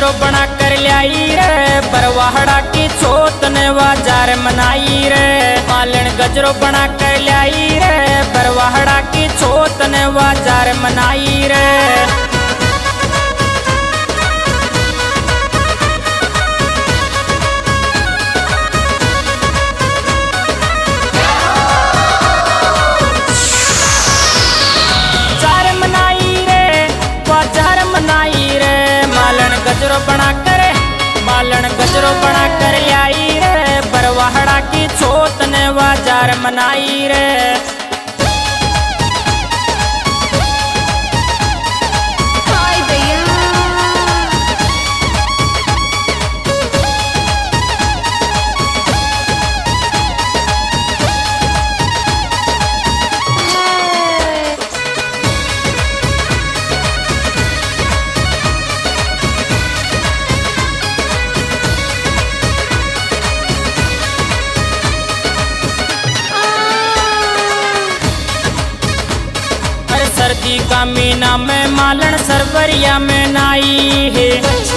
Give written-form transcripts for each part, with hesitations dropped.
गजरो बना कर लाई रे, बरवाहड़ा की चोत ने बाजार मनाई रे। मालन गजरो बना कर लाई रे, बरवाहड़ा की चोत ने बाजार मनाई रे। मालन गजरो बना कर लाई रे, बरवाहड़ा की चोत ने बाजार मनाई रे। सर्दी का महीना में मालन सरवरिया में नाई है।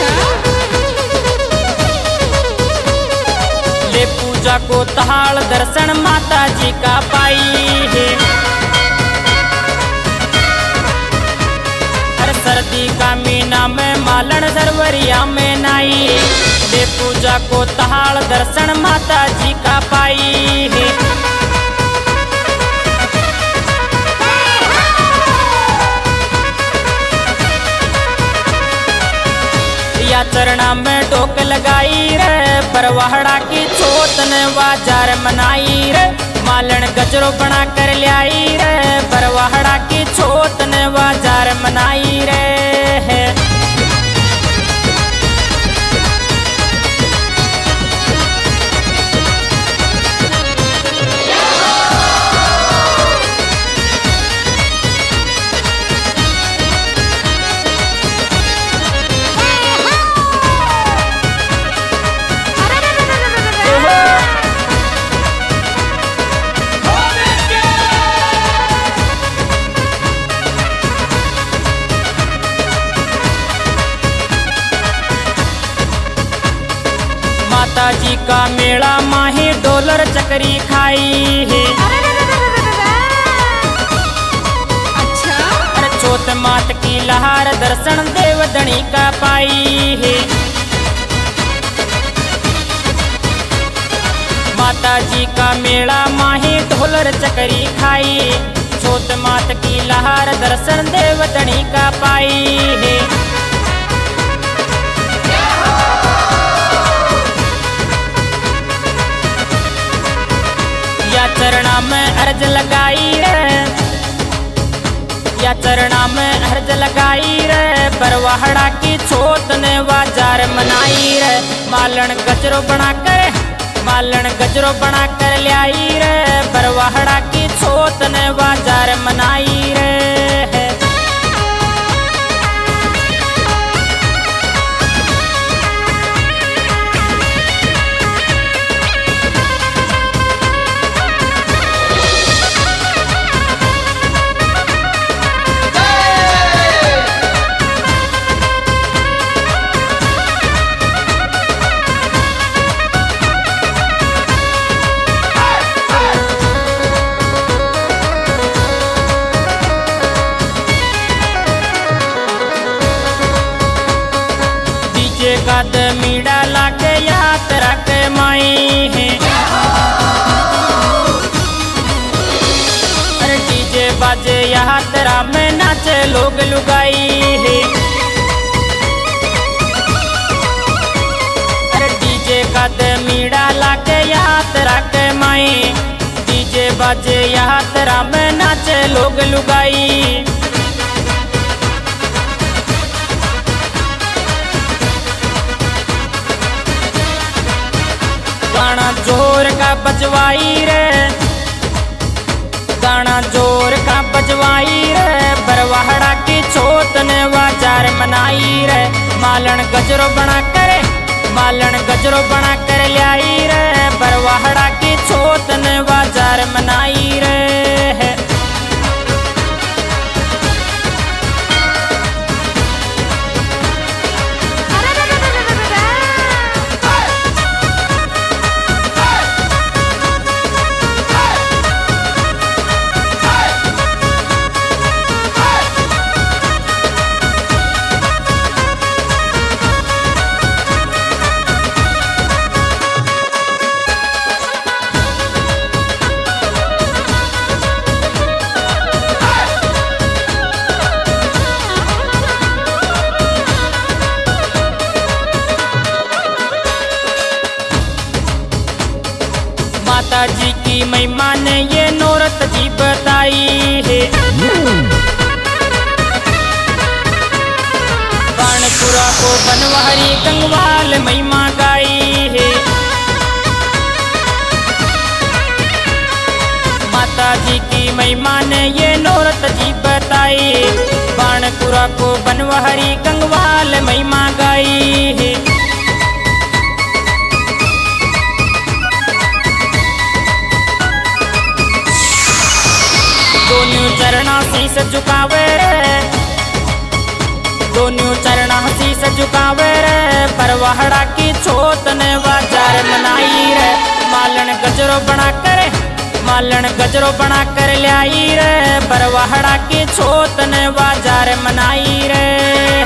ले पूजा को तहाड़ दर्शन माता जी का पाई है। हर सर्दी का महीना में मालन सरवरिया में नाई, ले पूजा को तहाड़ दर्शन माता जी का पाई है। या चरणा में टोक लगाई रे, बरवाहड़ा की चोत ने बाजार मनाई रे। मालन गजरो बना कर लाई रे, बरवाहड़ा की चोत ने बाजार मनाई रे। माता जी का मेला माही डोलर चकरी खाई है। अच्छा। अरे चोत मात की लहार दर्शन देवधनी का पाई है। माता जी का मेला माही डोलर चकरी खाई, चोत मात की लहार दर्शन देवधनी का पाई है। या चरणा में अर्ज लगाई रे, या चरणा में अर्ज लगाई रे, बरवाहड़ा की चोत ने बाजार मनाई रे। मालन गजरो बना कर, मालन गजरो बना कर लाई रे, बरवाहड़ा की चोत ने बाजार मनाई रे। कद मीड़ा लागे यात्रा के माई है। अरे डीजे बाजे यात्रा में नाचे लोग लुगाई है। अरे डीजे कद मीड़ा लागे यात्रा के माई, डीजे बाजे यात्रा में नाचे लोग लुगाई। गाना जोर का बजवाई रे, गाना जोर का बजवाई रे, बरवाहड़ा की चोत ने बाजार मनाई रे। मालन गजरो बना कर, मालन गजरो बना कर लाई रे, बरवाहड़ा की चोत ने बाजार मनाई रे। माता जी की महिमा ने ये नौरत जी बताई है। बाणपुरा को बनवारी गंगवाल महिमा गाई है। माता जी की महिमा ने ये नौरत जी बताई। बाणपुरा को बनवारी गंगवाल महिमा गाई है। दोनों चरणा शीस झुकावे रे, दोनों चरणा शीस झुकावे रे, परवाहड़ा की छोत ने बाजार मनाई रे। मालन गजरो बना कर, मालन गजरो बना कर लाई रे, परवाहड़ा की छोत ने बाजार मनाई रे।